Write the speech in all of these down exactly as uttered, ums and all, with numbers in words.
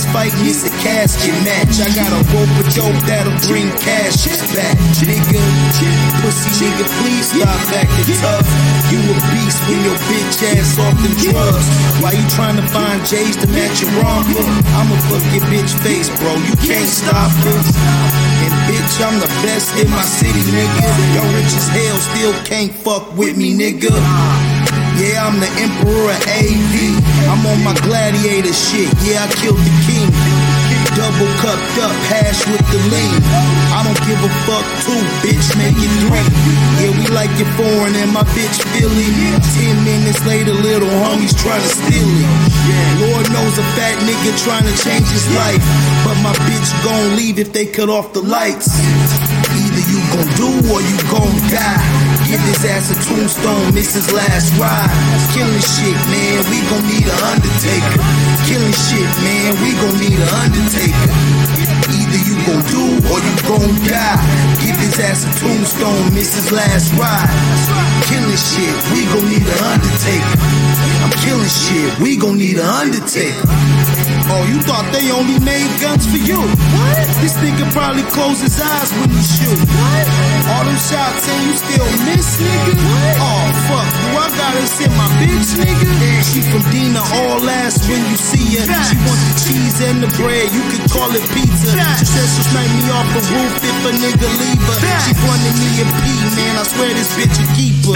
fighting, it's a casket match. I got a rope a dope that'll bring cash back. Nigga, pussy nigga, please stop acting tough. You a beast when your bitch ass off them drugs. Why you trying to find J's to match your romper? I'ma fuck your bitch face, bro, you can't stop us. And bitch, I'm the best in my city, nigga. Y'all rich as hell, still can't fuck with me, nigga. Yeah, I'm the emperor of A V. I'm on my gladiator shit, yeah, I killed the king. Double cupped up, hash with the lean. I don't give a fuck two, bitch, make it three. Yeah, we like it foreign and my bitch Philly. Ten minutes later, little homies trying to steal it. Lord knows a fat nigga trying to change his life, but my bitch gon' leave if they cut off the lights. Either you gon' do or you gon' die. Give his ass a tombstone, miss his last ride. Killing shit, man, we gon' need an undertaker. Killing shit, man, we gon' need an undertaker. Either you gon' do or you gon' die. Give his ass a tombstone, miss his last ride. Killing shit, we gon' need an undertaker. I'm killing shit, we gon' need an undertaker. Oh, you thought they only made guns for you? What? This nigga probably close his eyes when he shoot. What? All them shots and you still miss, nigga? What? Oh, fuck, do I gotta send my bitch, nigga? She from Dina, all ass when you see her. She want the cheese and the bread, you can call it pizza. She said she'll snipe me off the roof if a nigga leave her. She fronted me a P, man, I swear this bitch a keeper.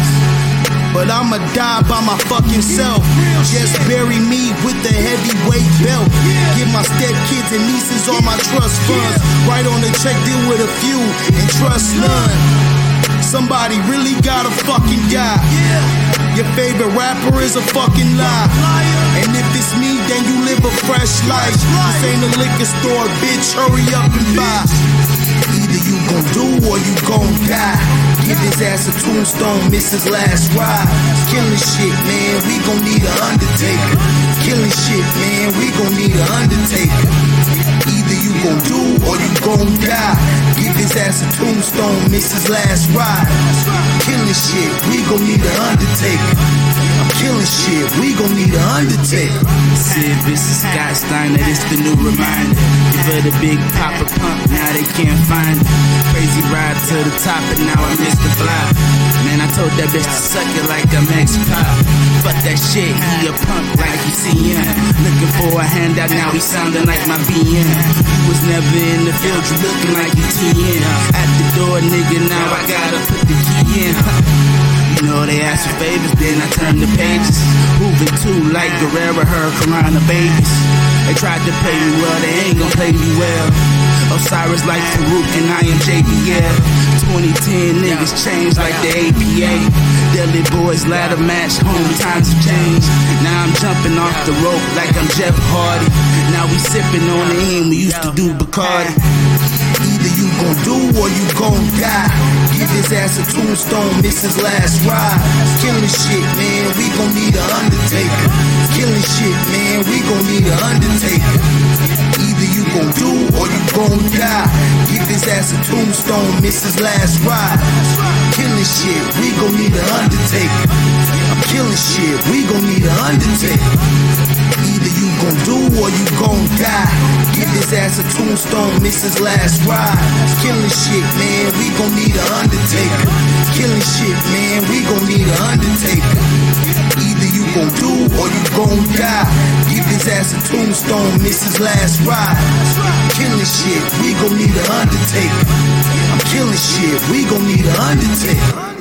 But I'ma die by my fucking self. Just bury me with the heavyweight belt. Give my stepkids and nieces all my trust funds. Write on the check, deal with a few and trust none. Somebody really gotta fucking die. Your favorite rapper is a fucking lie. And if it's me, then you live a fresh life. This ain't a liquor store, bitch, hurry up and buy. Either you gon' do or you gon' die. Give his ass a tombstone, miss his last ride. Killing shit, man, we gon' need an undertaker. Killing shit, man, we gon' need an undertaker. Either you gon' do or you gon' die. Give his ass a tombstone, miss his last ride. Killing shit, we gon' need an undertaker. I'm killing shit, we gon' need an undertaker. Sid, this is Scott Steiner, this the new reminder. Give her the big papa pump, now they can't find it. Crazy ride to the top and now I miss the fly. Man, I told that bitch to suck it like I'm X-Pop. Fuck that shit, he a punk like you see him. Looking for a handout, now he sounding like my B M. You was never in the field, you looking like you T N. At the door, nigga, now I gotta put the key in. You know they ask for favors, then I turn the pages. Moving too like Guerrero, her Corona babies. They tried to pay me well, they ain't gon' play me well. Osiris like Farouk and I am J B L. twenty ten niggas changed like the A P A. Deadly boys ladder match, home times have changed. Now I'm jumping off the rope like I'm Jeff Hardy. Now we sipping on the end, we used to do Bacardi. Either you gon' do or you gon' die. Give his ass a tombstone, miss his last ride. Killing shit, man, we gon' need an undertaker. Killing shit, man, we gon' need an undertaker. Either you gon' do or you gon' die. Give his ass a tombstone, miss his last ride. Killing shit, we gon' need an undertaker. I'm killing shit, we gon' need an undertaker. Either you gon' do or you gon' die. Give his ass a tombstone, miss his last ride. Killing shit, man, we gon' need an undertaker. Killing shit, man, we gon' need an undertaker. Either you gon' do or you gon' die. Give his ass a tombstone, miss his last ride. Killing shit, we gon' need an undertaker. I'm killing shit, we gon' need an undertaker.